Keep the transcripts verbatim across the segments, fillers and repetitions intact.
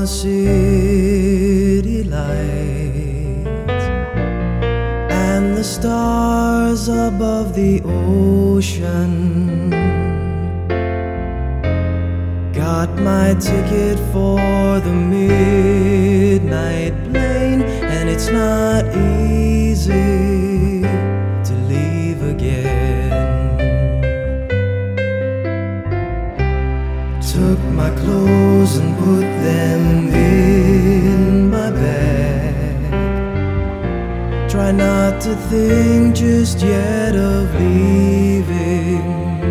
city lights and the stars above the ocean. Got my ticket for the midnight plane, and it's not easy to leave again. Took my clothes and put them in my bag. Try not to think just yet of leaving.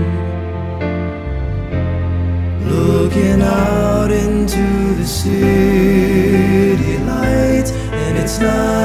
Looking out into the city lights, and it's not